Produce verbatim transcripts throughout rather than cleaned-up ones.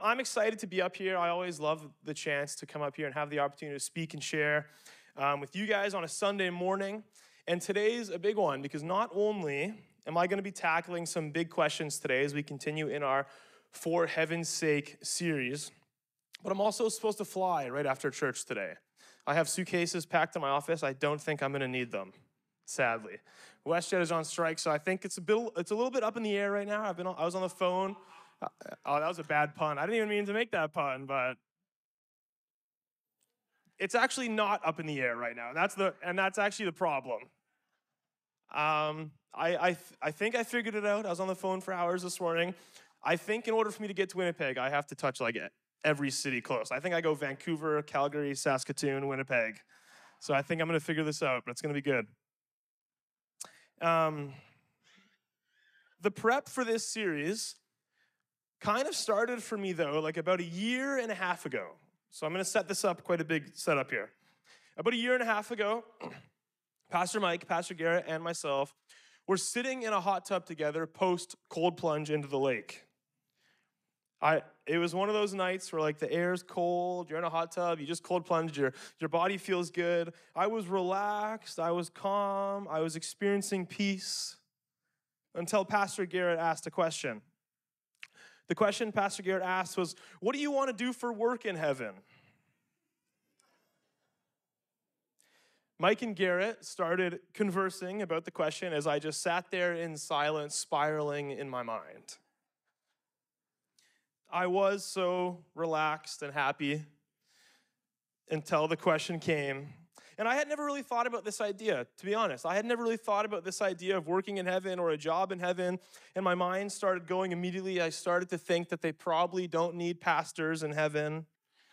I'm excited to be up here. I always love the chance to come up here and have the opportunity to speak and share um, with you guys on a Sunday morning. And today's a big one because not only am I going to be tackling some big questions today as we continue in our For Heaven's Sake series, but I'm also supposed to fly right after church today. I have suitcases packed in my office. I don't think I'm going to need them, sadly. WestJet is on strike, so I think it's a bit, it's a little bit up in the air right now. I've been, on, I was on the phone. Oh, that was a bad pun. I didn't even mean to make that pun, but it's actually not up in the air right now. That's the, and that's actually the problem. Um, I, I, I think I figured it out. I was on the phone for hours this morning. I think in order for me to get to Winnipeg, I have to touch like every city close. I think I go Vancouver, Calgary, Saskatoon, Winnipeg. So I think I'm going to figure this out, but it's going to be good. Um, the prep for this series kind of started for me, though, like about a year and a half ago. So I'm going to set this up, quite a big setup here. About a year and a half ago, Pastor Mike, Pastor Garrett, and myself were sitting in a hot tub together post cold plunge into the lake. I, it was one of those nights where like the air's cold, you're in a hot tub, you just cold plunged, your, your body feels good. I was relaxed, I was calm, I was experiencing peace until Pastor Garrett asked a question. The question Pastor Garrett asked was, what do you want to do for work in heaven? Mike and Garrett started conversing about the question as I just sat there in silence, spiraling in my mind. I was so relaxed and happy until the question came. And I had never really thought about this idea, to be honest. I had never really thought about this idea of working in heaven or a job in heaven. And my mind started going immediately. I started to think that they probably don't need pastors in heaven.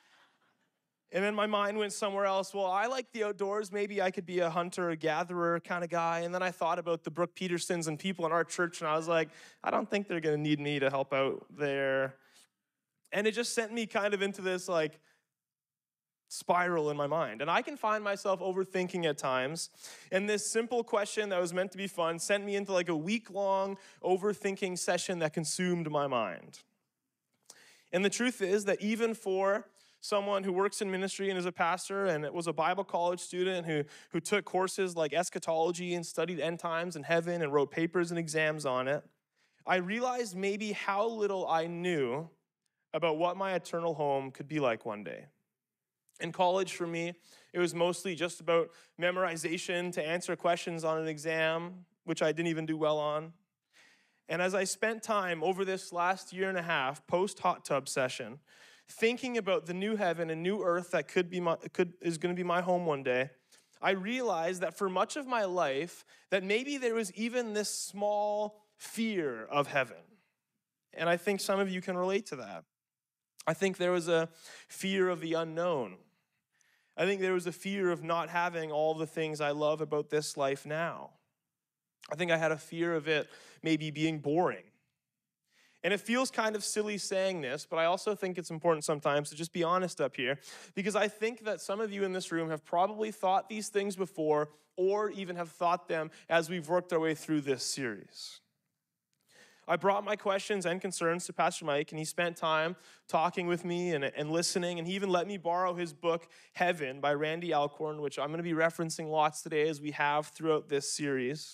And then my mind went somewhere else. Well, I like the outdoors. Maybe I could be a hunter, a gatherer kind of guy. And then I thought about the Brooke Petersons and people in our church. And I was like, I don't think they're going to need me to help out there. And it just sent me kind of into this like spiral in my mind. And I can find myself overthinking at times. And this simple question that was meant to be fun sent me into like a week-long overthinking session that consumed my mind. And the truth is that even for someone who works in ministry and is a pastor and was a Bible college student who, who took courses like eschatology and studied end times and heaven and wrote papers and exams on it, I realized maybe how little I knew about what my eternal home could be like one day. In college, for me, it was mostly just about memorization to answer questions on an exam, which I didn't even do well on. And as I spent time over this last year and a half, post-hot tub session, thinking about the new heaven and new earth that could be my, could, is going to be my home one day, I realized that for much of my life, that maybe there was even this small fear of heaven. And I think some of you can relate to that. I think there was a fear of the unknown. I think there was a fear of not having all the things I love about this life now. I think I had a fear of it maybe being boring. And it feels kind of silly saying this, but I also think it's important sometimes to just be honest up here, because I think that some of you in this room have probably thought these things before or even have thought them as we've worked our way through this series. I brought my questions and concerns to Pastor Mike, and he spent time talking with me and, and listening, and he even let me borrow his book, Heaven, by Randy Alcorn, which I'm going to be referencing lots today as we have throughout this series.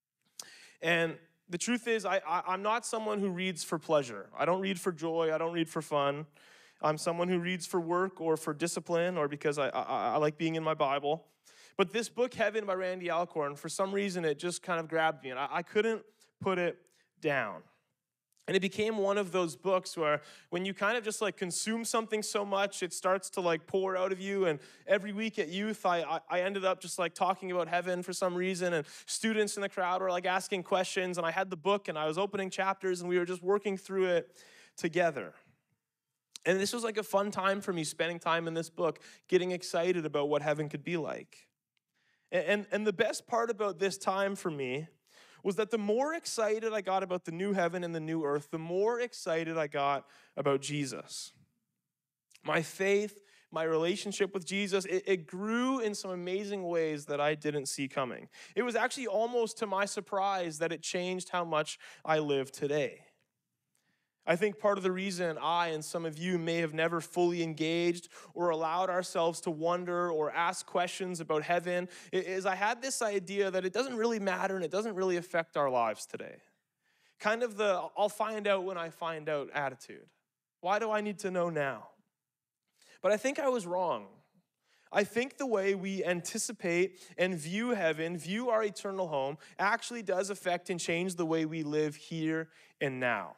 And the truth is, I, I, I'm not someone who reads for pleasure. I don't read for joy. I don't read for fun. I'm someone who reads for work or for discipline or because I, I, I like being in my Bible. But this book, Heaven, by Randy Alcorn, for some reason, it just kind of grabbed me, and I, I couldn't put it down. And it became one of those books where when you kind of just like consume something so much, it starts to like pour out of you. And every week at youth, I, I I ended up just like talking about heaven for some reason. And students in the crowd were like asking questions. And I had the book and I was opening chapters and we were just working through it together. And this was like a fun time for me, spending time in this book, getting excited about what heaven could be like. And, and, and the best part about this time for me was that the more excited I got about the new heaven and the new earth, the more excited I got about Jesus. My faith, my relationship with Jesus, it, it grew in some amazing ways that I didn't see coming. It was actually almost to my surprise that it changed how much I live today. I think part of the reason I and some of you may have never fully engaged or allowed ourselves to wonder or ask questions about heaven is I had this idea that it doesn't really matter and it doesn't really affect our lives today. Kind of the I'll find out when I find out attitude. Why do I need to know now? But I think I was wrong. I think the way we anticipate and view heaven, view our eternal home, actually does affect and change the way we live here and now.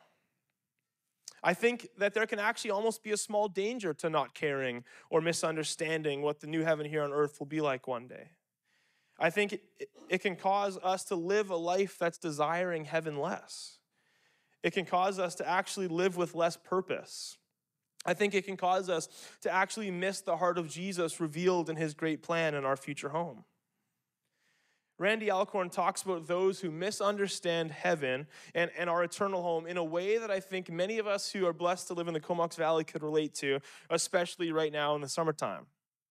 I think that there can actually almost be a small danger to not caring or misunderstanding what the new heaven here on earth will be like one day. I think it, it can cause us to live a life that's desiring heaven less. It can cause us to actually live with less purpose. I think it can cause us to actually miss the heart of Jesus revealed in his great plan in our future home. Randy Alcorn talks about those who misunderstand heaven and, and our eternal home in a way that I think many of us who are blessed to live in the Comox Valley could relate to, especially right now in the summertime.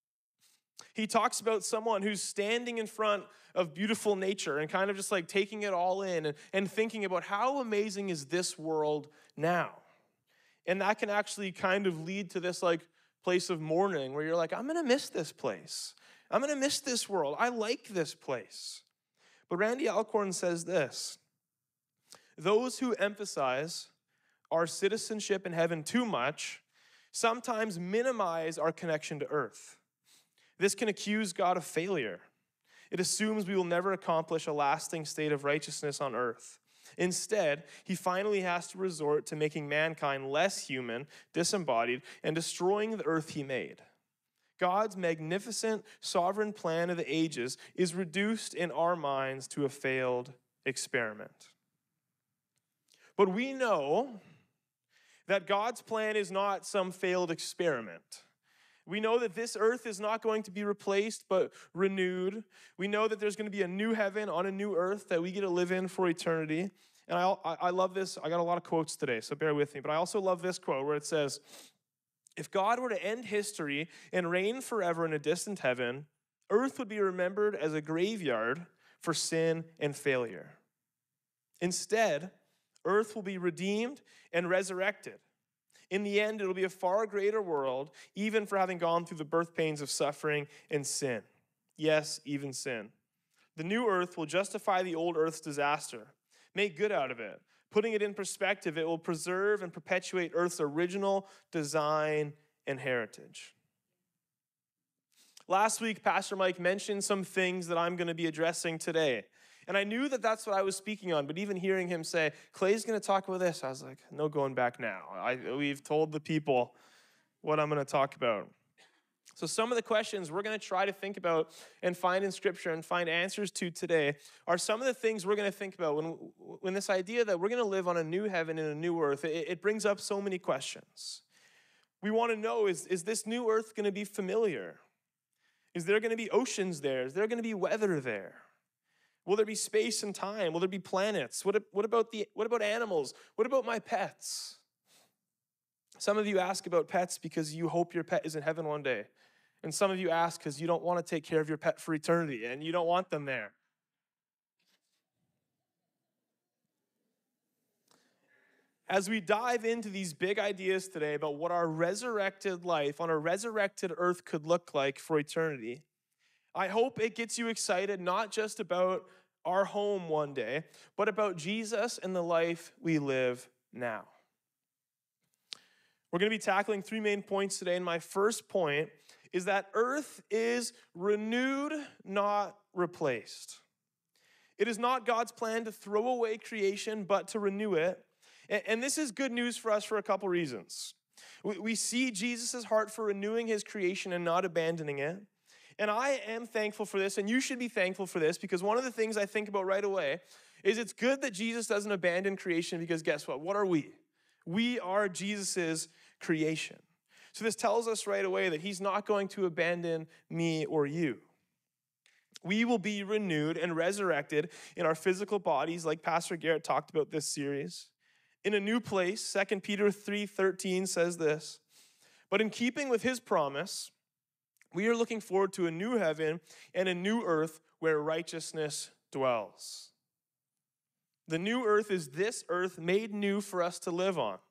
He talks about someone who's standing in front of beautiful nature and kind of just like taking it all in and, and thinking about how amazing is this world now. And that can actually kind of lead to this like place of mourning where you're like, I'm gonna miss this place. I'm gonna miss this world. I like this place. But Randy Alcorn says this: those who emphasize our citizenship in heaven too much sometimes minimize our connection to earth. This can accuse God of failure. It assumes we will never accomplish a lasting state of righteousness on earth. Instead, he finally has to resort to making mankind less human, disembodied, and destroying the earth he made. God's magnificent sovereign plan of the ages is reduced in our minds to a failed experiment. But we know that God's plan is not some failed experiment. We know that this earth is not going to be replaced but renewed. We know that there's going to be a new heaven on a new earth that we get to live in for eternity. And I, I love this. I got a lot of quotes today, so bear with me. But I also love this quote where it says, if God were to end history and reign forever in a distant heaven, earth would be remembered as a graveyard for sin and failure. Instead, earth will be redeemed and resurrected. In the end, it'll be a far greater world, even for having gone through the birth pains of suffering and sin. Yes, even sin. The new earth will justify the old earth's disaster, make good out of it. Putting it in perspective, it will preserve and perpetuate earth's original design and heritage. Last week, Pastor Mike mentioned some things that I'm going to be addressing today. And I knew that that's what I was speaking on, but even hearing him say, Clay's going to talk about this, I was like, no going back now. I, we've told the people what I'm going to talk about. So some of the questions we're going to try to think about and find in Scripture and find answers to today are some of the things we're going to think about when, when this idea that we're going to live on a new heaven and a new earth, it, it brings up so many questions. We want to know, is, is this new earth going to be familiar? Is there going to be oceans there? Is there going to be weather there? Will there be space and time? Will there be planets? What, what, about the, what about animals? What about my pets? Some of you ask about pets because you hope your pet is in heaven one day. And some of you ask because you don't want to take care of your pet for eternity and you don't want them there. As we dive into these big ideas today about what our resurrected life on a resurrected earth could look like for eternity, I hope it gets you excited not just about our home one day, but about Jesus and the life we live now. We're going to be tackling three main points today, and my first point is that earth is renewed, not replaced. It is not God's plan to throw away creation, but to renew it. And this is good news for us for a couple reasons. We see Jesus' heart for renewing his creation and not abandoning it. And I am thankful for this, and you should be thankful for this, because one of the things I think about right away is it's good that Jesus doesn't abandon creation, because guess what? What are we? We are Jesus' creation. So this tells us right away that he's not going to abandon me or you. We will be renewed and resurrected in our physical bodies, like Pastor Garrett talked about this series. In a new place, Second Peter three thirteen says this, but in keeping with his promise, we are looking forward to a new heaven and a new earth where righteousness dwells. The new earth is this earth made new for us to live on.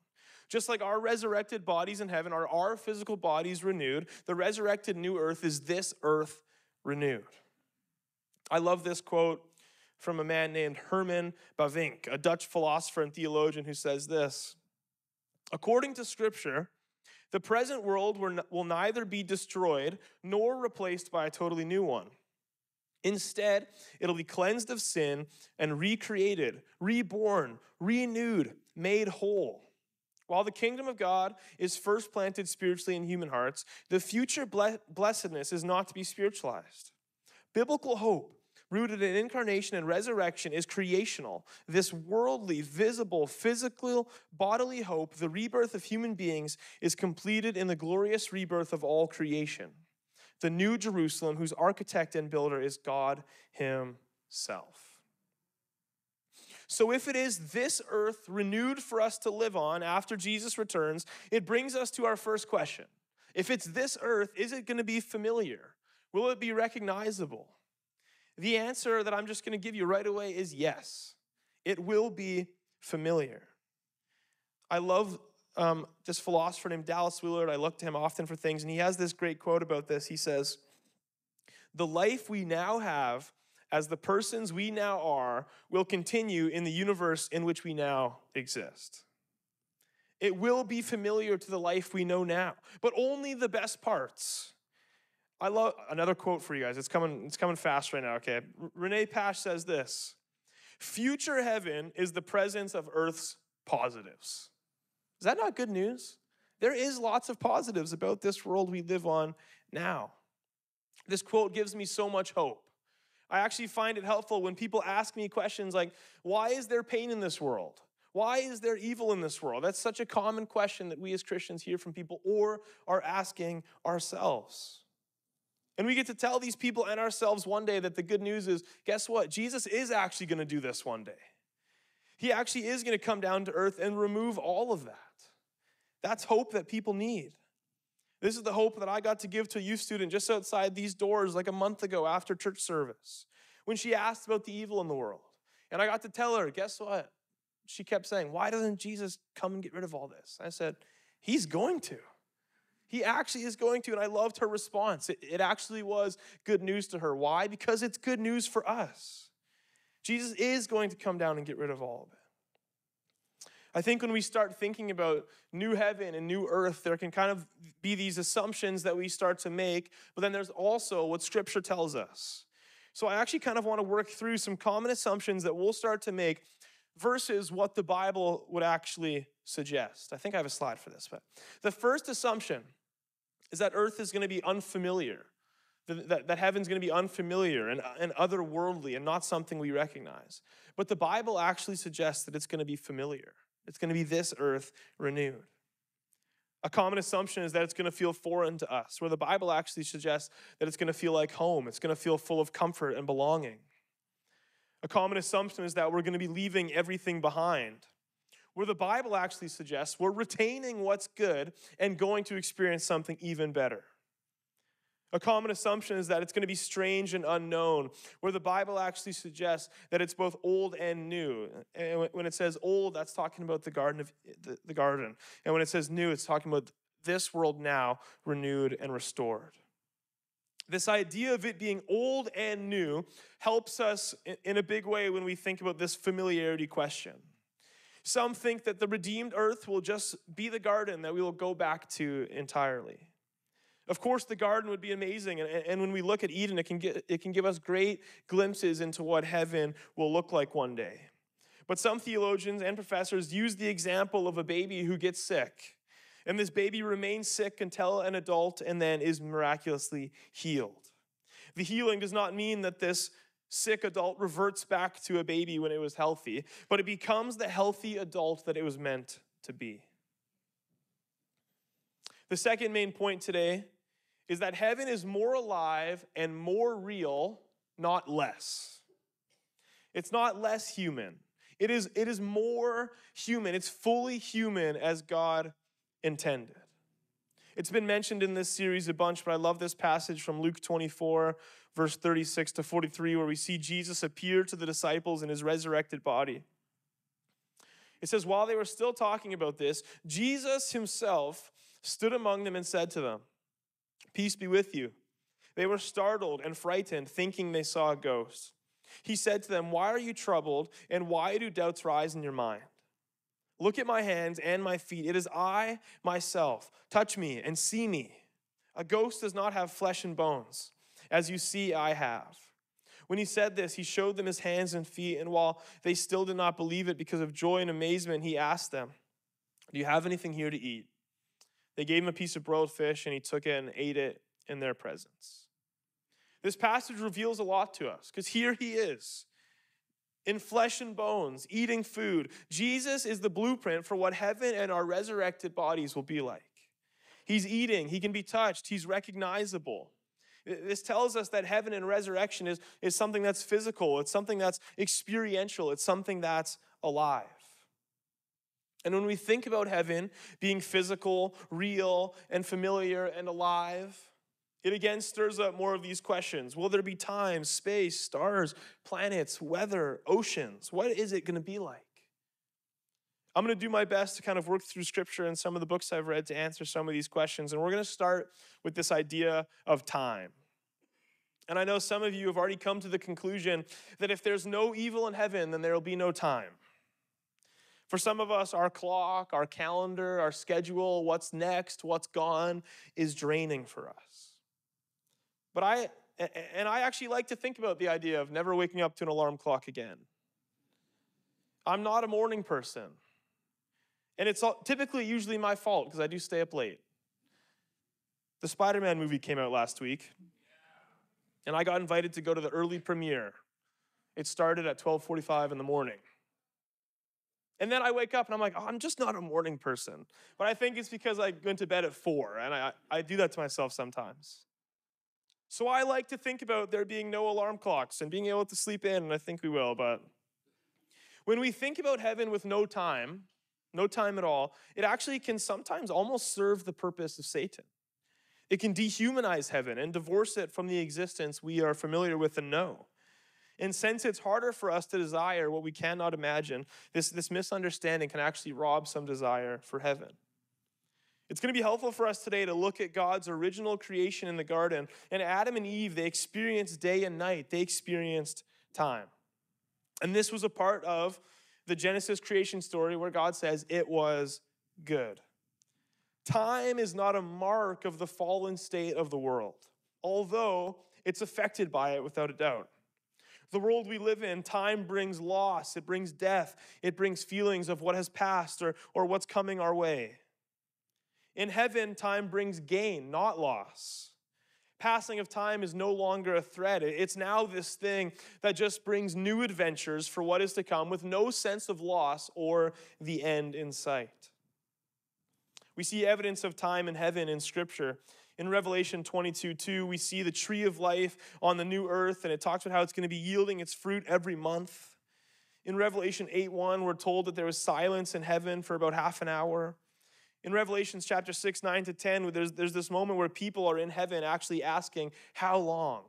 Just like our resurrected bodies in heaven are our physical bodies renewed, the resurrected new earth is this earth renewed. I love this quote from a man named Herman Bavinck, a Dutch philosopher and theologian, who says this: according to Scripture, the present world will neither be destroyed nor replaced by a totally new one. Instead, it'll be cleansed of sin and recreated, reborn, renewed, made whole. While the kingdom of God is first planted spiritually in human hearts, the future blessedness is not to be spiritualized. Biblical hope, rooted in incarnation and resurrection, is creational. This worldly, visible, physical, bodily hope, the rebirth of human beings, is completed in the glorious rebirth of all creation, the new Jerusalem, whose architect and builder is God himself. So if it is this earth renewed for us to live on after Jesus returns, it brings us to our first question. If it's this earth, is it going to be familiar? Will it be recognizable? The answer that I'm just going to give you right away is yes. It will be familiar. I love um, this philosopher named Dallas Willard. I look to him often for things, and he has this great quote about this. He says, "The life we now have as the persons we now are will continue in the universe in which we now exist." It will be familiar to the life we know now, but only the best parts. I love another quote for you guys. It's coming, it's coming fast right now, okay? Renee Pash says this: future heaven is the presence of earth's positives. Is that not good news? There is lots of positives about this world we live on now. This quote gives me so much hope. I actually find it helpful when people ask me questions like, why is there pain in this world? Why is there evil in this world? That's such a common question that we as Christians hear from people or are asking ourselves. And we get to tell these people and ourselves one day that the good news is, guess what? Jesus is actually going to do this one day. He actually is going to come down to earth and remove all of that. That's hope that people need. This is the hope that I got to give to a youth student just outside these doors like a month ago after church service, when she asked about the evil in the world. And I got to tell her, guess what? She kept saying, why doesn't Jesus come and get rid of all this? I said, he's going to. He actually is going to, and I loved her response. It, it actually was good news to her. Why? Because it's good news for us. Jesus is going to come down and get rid of all of it. I think when we start thinking about new heaven and new earth, there can kind of be these assumptions that we start to make, but then there's also what Scripture tells us. So I actually kind of want to work through some common assumptions that we'll start to make versus what the Bible would actually suggest. I think I have a slide for this, but the first assumption is that earth is going to be unfamiliar, that, that, that heaven's going to be unfamiliar and, and otherworldly and not something we recognize. But the Bible actually suggests that it's going to be familiar. It's going to be this earth renewed. A common assumption is that it's going to feel foreign to us, where the Bible actually suggests that it's going to feel like home. It's going to feel full of comfort and belonging. A common assumption is that we're going to be leaving everything behind, where the Bible actually suggests we're retaining what's good and going to experience something even better. A common assumption is that it's going to be strange and unknown, where the Bible actually suggests that it's both old and new. And when it says old, that's talking about the garden of the, the garden. And when it says new, it's talking about this world now renewed and restored. This idea of it being old and new helps us in a big way when we think about this familiarity question. Some think that the redeemed earth will just be the garden that we will go back to entirely. Of course, the garden would be amazing, and, and when we look at Eden, it can, get, it can give us great glimpses into what heaven will look like one day. But some theologians and professors use the example of a baby who gets sick, and this baby remains sick until an adult and then is miraculously healed. The healing does not mean that this sick adult reverts back to a baby when it was healthy, but it becomes the healthy adult that it was meant to be. The second main point today is that heaven is more alive and more real, not less. It's not less human. It is, it is more human. It's fully human as God intended. It's been mentioned in this series a bunch, but I love this passage from Luke twenty-four, verse thirty-six to forty-three, where we see Jesus appear to the disciples in his resurrected body. It says, while they were still talking about this, Jesus himself stood among them and said to them, "Peace be with you." They were startled and frightened, thinking they saw a ghost. He said to them, "Why are you troubled, and why do doubts rise in your mind? Look at my hands and my feet. It is I myself. Touch me and see me. A ghost does not have flesh and bones, as you see I have." When he said this, he showed them his hands and feet, and while they still did not believe it because of joy and amazement, he asked them, "Do you have anything here to eat?" They gave him a piece of broiled fish, and he took it and ate it in their presence. This passage reveals a lot to us, because here he is, in flesh and bones, eating food. Jesus is the blueprint for what heaven and our resurrected bodies will be like. He's eating, he can be touched, he's recognizable. This tells us that heaven and resurrection is, is something that's physical, it's something that's experiential, it's something that's alive. And when we think about heaven being physical, real, and familiar and alive, it again stirs up more of these questions. Will there be time, space, stars, planets, weather, oceans? What is it going to be like? I'm going to do my best to kind of work through scripture and some of the books I've read to answer some of these questions. And we're going to start with this idea of time. And I know some of you have already come to the conclusion that if there's no evil in heaven, then there will be no time. For some of us, our clock, our calendar, our schedule, what's next, what's gone is draining for us. But I, and I actually like to think about the idea of never waking up to an alarm clock again. I'm not a morning person. And it's typically usually my fault because I do stay up late. The Spider-Man movie came out last week, and I got invited to go to the early premiere. It started at twelve forty-five in the morning. And then I wake up and I'm like, oh, I'm just not a morning person. But I think it's because I went to bed at four, and I, I do that to myself sometimes. So I like to think about there being no alarm clocks and being able to sleep in, and I think we will. But when we think about heaven with no time, no time at all, it actually can sometimes almost serve the purpose of Satan. It can dehumanize heaven and divorce it from the existence we are familiar with and know. And since it's harder for us to desire what we cannot imagine, this, this misunderstanding can actually rob some desire for heaven. It's going to be helpful for us today to look at God's original creation in the garden. And Adam and Eve, they experienced day and night. They experienced time. And this was a part of the Genesis creation story where God says it was good. Time is not a mark of the fallen state of the world, although it's affected by it without a doubt. The world we live in, time brings loss, it brings death, it brings feelings of what has passed or, or what's coming our way. In heaven, time brings gain, not loss. Passing of time is no longer a threat. It's now this thing that just brings new adventures for what is to come with no sense of loss or the end in sight. We see evidence of time in heaven in Scripture. In Revelation twenty-two two, we see the tree of life on the new earth, and it talks about how it's going to be yielding its fruit every month. In Revelation eight one, we're told that there was silence in heaven for about half an hour. In Revelation chapter six, nine to ten, there's, there's this moment where people are in heaven actually asking, how long?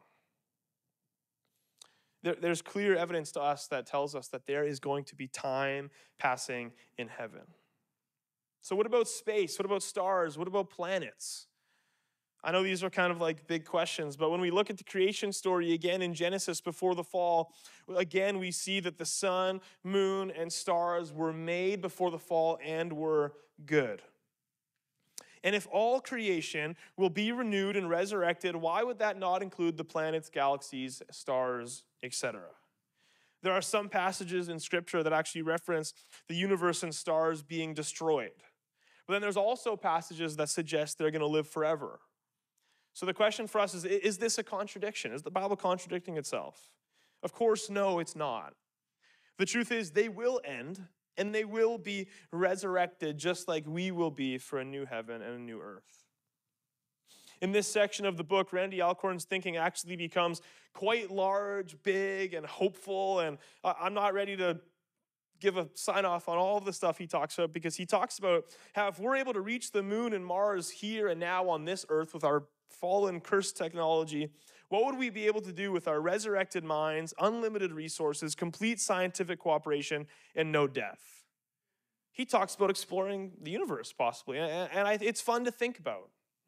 There, there's clear evidence to us that tells us that there is going to be time passing in heaven. So what about space? What about stars? What about planets? I know these are kind of like big questions, but when we look at the creation story again in Genesis before the fall, again we see that the sun, moon, and stars were made before the fall and were good. And if all creation will be renewed and resurrected, why would that not include the planets, galaxies, stars, et cetera? There are some passages in Scripture that actually reference the universe and stars being destroyed. But then there's also passages that suggest they're going to live forever. So the question for us is, is this a contradiction? Is the Bible contradicting itself? Of course, no, it's not. The truth is they will end, and they will be resurrected just like we will be for a new heaven and a new earth. In this section of the book, Randy Alcorn's thinking actually becomes quite large, big, and hopeful, and I'm not ready to give a sign off on all of the stuff he talks about, because he talks about how if we're able to reach the moon and Mars here and now on this earth with our fallen, cursed technology, what would we be able to do with our resurrected minds, unlimited resources, complete scientific cooperation, and no death? He talks about exploring the universe, possibly, and, and I, it's fun to think about.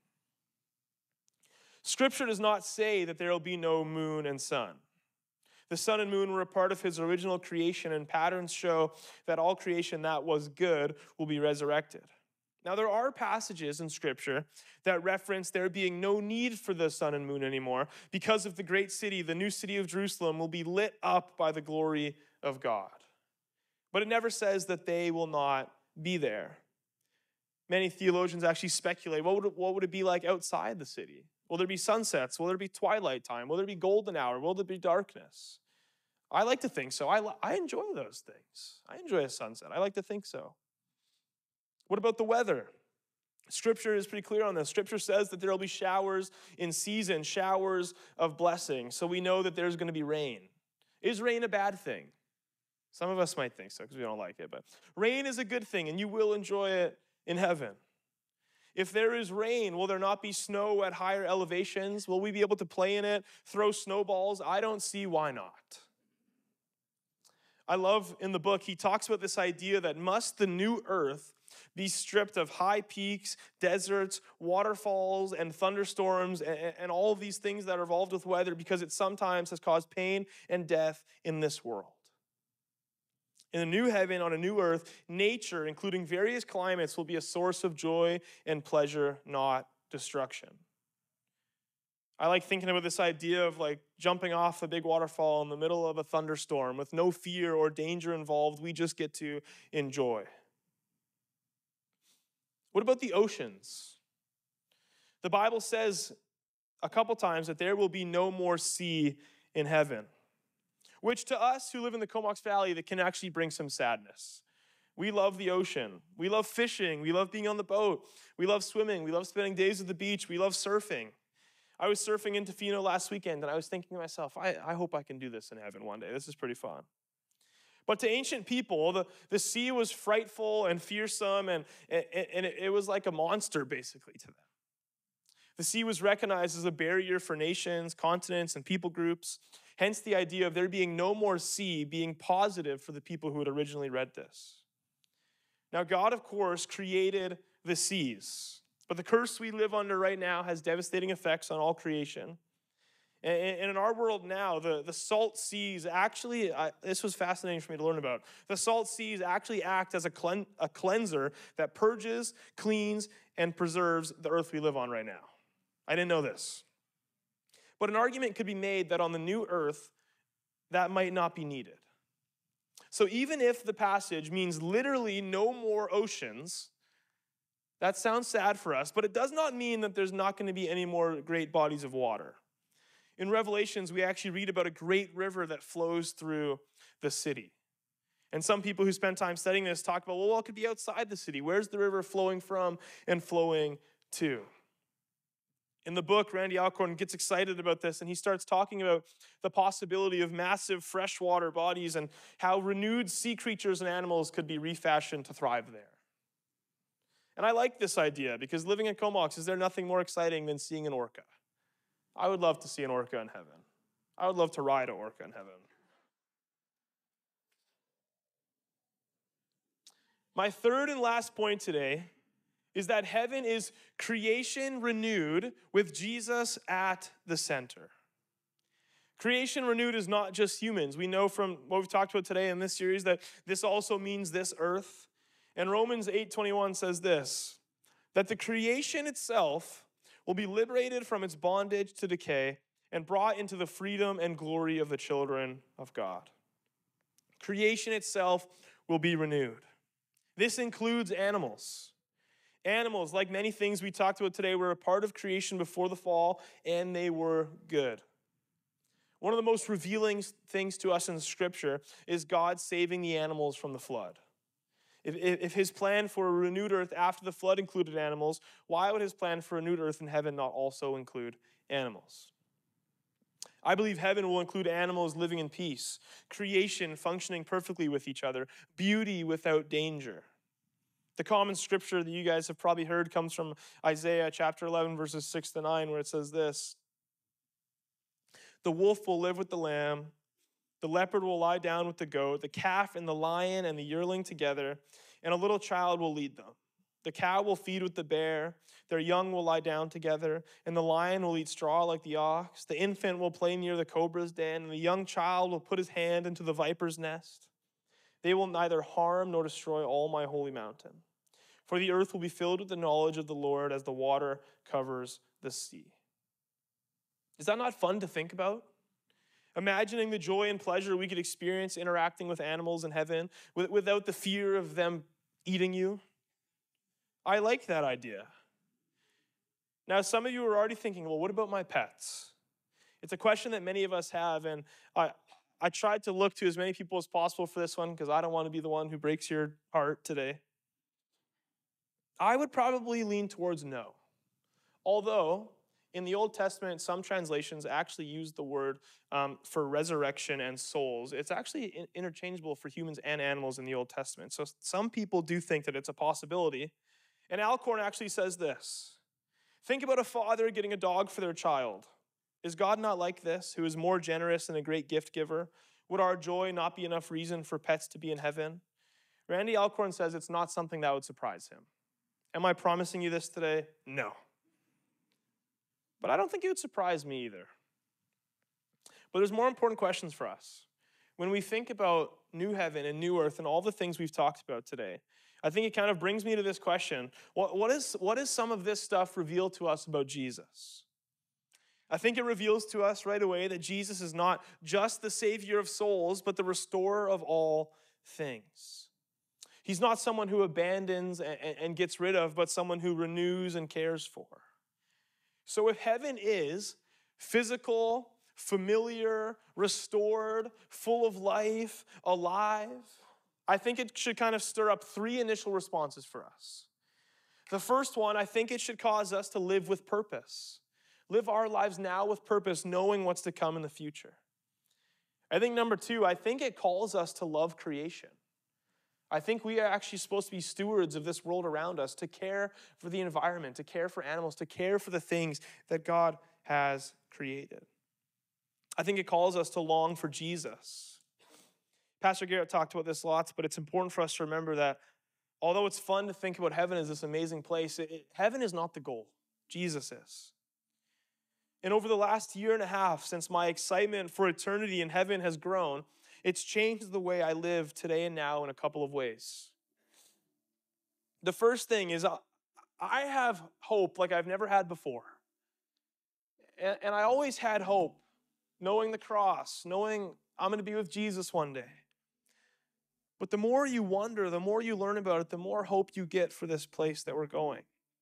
Scripture does not say that there will be no moon and sun. The sun and moon were a part of his original creation, and patterns show that all creation that was good will be resurrected. Now, there are passages in Scripture that reference there being no need for the sun and moon anymore because of the great city, the new city of Jerusalem, will be lit up by the glory of God. But it never says that they will not be there. Many theologians actually speculate, what would it, what would it be like outside the city? Will there be sunsets? Will there be twilight time? Will there be golden hour? Will there be darkness? I like to think so. I, I enjoy those things. I enjoy a sunset. I like to think so. What about the weather? Scripture is pretty clear on this. Scripture says that there will be showers in season, showers of blessing. So we know that there's going to be rain. Is rain a bad thing? Some of us might think so because we don't like it. But rain is a good thing, and you will enjoy it in heaven. If there is rain, will there not be snow at higher elevations? Will we be able to play in it, throw snowballs? I don't see why not. I love in the book, he talks about this idea that must the new earth be stripped of high peaks, deserts, waterfalls, and thunderstorms, and, and all of these things that are involved with weather because it sometimes has caused pain and death in this world. In a new heaven, on a new earth, nature, including various climates, will be a source of joy and pleasure, not destruction. I like thinking about this idea of like jumping off a big waterfall in the middle of a thunderstorm with no fear or danger involved. We just get to enjoy. What about the oceans? The Bible says a couple times that there will be no more sea in heaven, which to us who live in the Comox Valley, that can actually bring some sadness. We love the ocean. We love fishing. We love being on the boat. We love swimming. We love spending days at the beach. We love surfing. I was surfing in Tofino last weekend, and I was thinking to myself, I, I hope I can do this in heaven one day. This is pretty fun. But to ancient people, the, the sea was frightful and fearsome, and, and, and it, it was like a monster, basically, to them. The sea was recognized as a barrier for nations, continents, and people groups. Hence the idea of there being no more sea being positive for the people who had originally read this. Now, God, of course, created the seas. But the curse we live under right now has devastating effects on all creation. And in our world now, the, the salt seas actually, I, this was fascinating for me to learn about. The salt seas actually act as a, clean, a cleanser that purges, cleans, and preserves the earth we live on right now. I didn't know this. But an argument could be made that on the new earth, that might not be needed. So even if the passage means literally no more oceans, that sounds sad for us, but it does not mean that there's not going to be any more great bodies of water. In Revelations, we actually read about a great river that flows through the city. And some people who spend time studying this talk about, well, it could be outside the city. Where's the river flowing from and flowing to? In the book, Randy Alcorn gets excited about this, and he starts talking about the possibility of massive freshwater bodies and how renewed sea creatures and animals could be refashioned to thrive there. And I like this idea because living in Comox, is there nothing more exciting than seeing an orca? I would love to see an orca in heaven. I would love to ride an orca in heaven. My third and last point today is that heaven is creation renewed with Jesus at the center. Creation renewed is not just humans. We know from what we've talked about today in this series that this also means this earth. And Romans eight twenty-one says this, that the creation itself will be liberated from its bondage to decay and brought into the freedom and glory of the children of God. Creation itself will be renewed. This includes animals. Animals, like many things we talked about today, were a part of creation before the fall, and they were good. One of the most revealing things to us in Scripture is God saving the animals from the flood. If, if his plan for a renewed earth after the flood included animals, why would his plan for a renewed earth in heaven not also include animals? I believe heaven will include animals living in peace, creation functioning perfectly with each other, beauty without danger. The common scripture that you guys have probably heard comes from Isaiah chapter eleven, verses six to nine, where it says this, the wolf will live with the lamb, the leopard will lie down with the goat, the calf and the lion and the yearling together, and a little child will lead them. The cow will feed with the bear, their young will lie down together, and the lion will eat straw like the ox. The infant will play near the cobra's den, and the young child will put his hand into the viper's nest. They will neither harm nor destroy all my holy mountain. For the earth will be filled with the knowledge of the Lord as the water covers the sea. Is that not fun to think about? Imagining the joy and pleasure we could experience interacting with animals in heaven without the fear of them eating you. I like that idea. Now, some of you are already thinking, well, what about my pets? It's a question that many of us have, and I, I tried to look to as many people as possible for this one because I don't want to be the one who breaks your heart today. I would probably lean towards no. Although, in the Old Testament, some translations actually use the word um, for resurrection and souls. It's actually in- interchangeable for humans and animals in the Old Testament. So some people do think that it's a possibility. And Alcorn actually says this. Think about a father getting a dog for their child. Is God not like this, who is more generous and a great gift giver? Would our joy not be enough reason for pets to be in heaven? Randy Alcorn says it's not something that would surprise him. Am I promising you this today? No. But I don't think it would surprise me either. But there's more important questions for us. When we think about new heaven and new earth and all the things we've talked about today, I think it kind of brings me to this question. What, what, is, what does some of this stuff reveal to us about Jesus? I think it reveals to us right away that Jesus is not just the Savior of souls, but the restorer of all things. He's not someone who abandons and, and gets rid of, but someone who renews and cares for. So if heaven is physical, familiar, restored, full of life, alive, I think it should kind of stir up three initial responses for us. The first one, I think it should cause us to live with purpose. Live our lives now with purpose, knowing what's to come in the future. I think number two, I think it calls us to love creation. I think we are actually supposed to be stewards of this world around us, to care for the environment, to care for animals, to care for the things that God has created. I think it calls us to long for Jesus. Pastor Garrett talked about this lots, but it's important for us to remember that although it's fun to think about heaven as this amazing place, it, it, heaven is not the goal. Jesus is. And over the last year and a half, since my excitement for eternity in heaven has grown, it's changed the way I live today and now in a couple of ways. The first thing is I have hope like I've never had before. And, and I always had hope, knowing the cross, knowing I'm going to be with Jesus one day. But the more you wonder, the more you learn about it, the more hope you get for this place that we're going.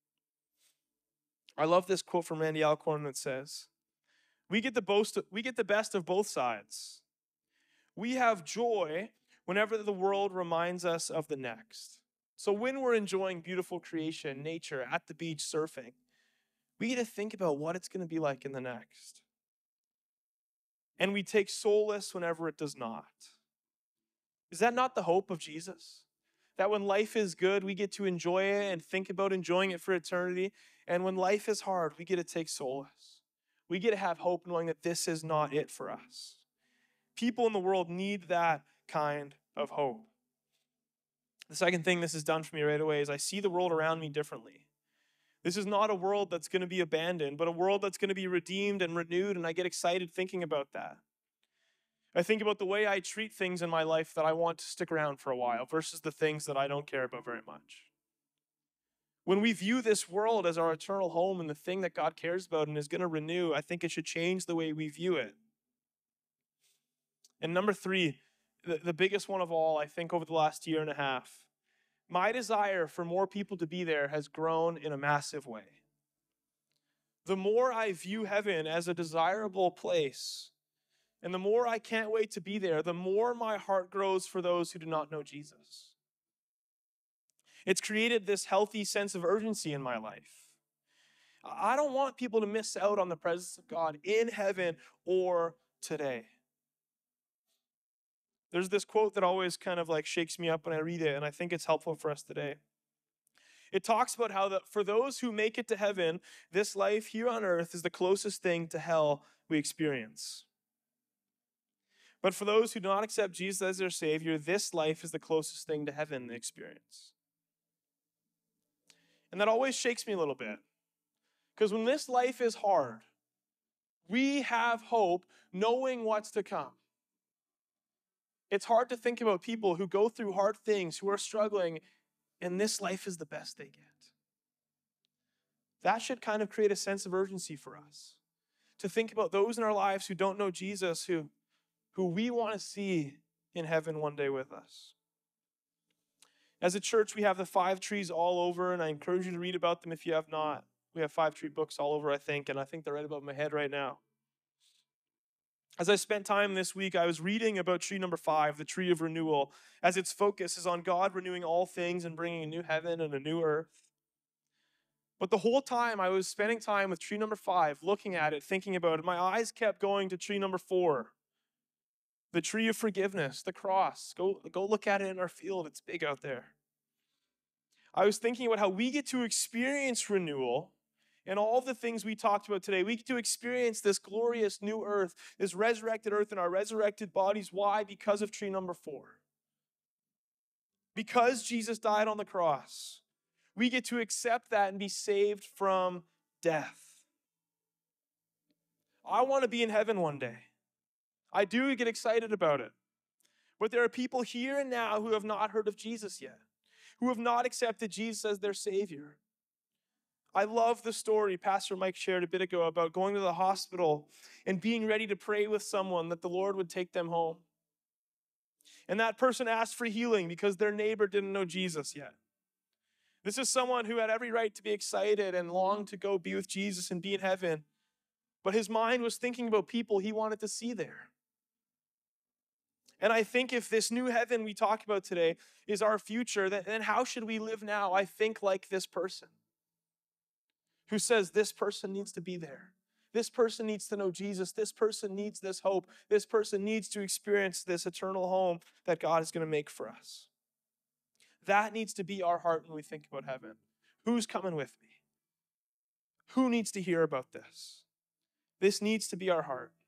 I love this quote from Randy Alcorn that says, we get the boast, we get the best of both sides. We have joy whenever the world reminds us of the next. So when we're enjoying beautiful creation, nature, at the beach, surfing, we get to think about what it's going to be like in the next. And we take solace whenever it does not. Is that not the hope of Jesus? That when life is good, we get to enjoy it and think about enjoying it for eternity. And when life is hard, we get to take solace. We get to have hope knowing that this is not it for us. People in the world need that kind of hope. The second thing this has done for me right away is I see the world around me differently. This is not a world that's going to be abandoned, but a world that's going to be redeemed and renewed, and I get excited thinking about that. I think about the way I treat things in my life that I want to stick around for a while versus the things that I don't care about very much. When we view this world as our eternal home and the thing that God cares about and is going to renew, I think it should change the way we view it. And number three, the, the biggest one of all, I think over the last year and a half, my desire for more people to be there has grown in a massive way. The more I view heaven as a desirable place, and the more I can't wait to be there, the more my heart grows for those who do not know Jesus. It's created this healthy sense of urgency in my life. I don't want people to miss out on the presence of God in heaven or today. There's this quote that always kind of like shakes me up when I read it, and I think it's helpful for us today. It talks about how that for those who make it to heaven, this life here on earth is the closest thing to hell we experience. But for those who do not accept Jesus as their Savior, this life is the closest thing to heaven they experience. And that always shakes me a little bit. Because when this life is hard, we have hope knowing what's to come. It's hard to think about people who go through hard things, who are struggling, and this life is the best they get. That should kind of create a sense of urgency for us. To think about those in our lives who don't know Jesus, who, who we want to see in heaven one day with us. As a church, we have the five trees all over, and I encourage you to read about them if you have not. We have five tree books all over, I think, and I think they're right above my head right now. As I spent time this week, I was reading about tree number five, the tree of renewal, as its focus is on God renewing all things and bringing a new heaven and a new earth. But the whole time I was spending time with tree number five, looking at it, thinking about it, my eyes kept going to tree number four, the tree of forgiveness, the cross. Go, go look at it in our field. It's big out there. I was thinking about how we get to experience renewal and all the things we talked about today. We get to experience this glorious new earth, this resurrected earth in our resurrected bodies. Why? Because of tree number four. Because Jesus died on the cross, we get to accept that and be saved from death. I want to be in heaven one day. I do get excited about it. But there are people here and now who have not heard of Jesus yet, who have not accepted Jesus as their Savior. I love the story Pastor Mike shared a bit ago about going to the hospital and being ready to pray with someone that the Lord would take them home. And that person asked for healing because their neighbor didn't know Jesus yet. This is someone who had every right to be excited and longed to go be with Jesus and be in heaven. But his mind was thinking about people he wanted to see there. And I think if this new heaven we talk about today is our future, then how should we live now? I think like this person who says this person needs to be there. This person needs to know Jesus. This person needs this hope. This person needs to experience this eternal home that God is going to make for us. That needs to be our heart when we think about heaven. Who's coming with me? Who needs to hear about this? This needs to be our heart.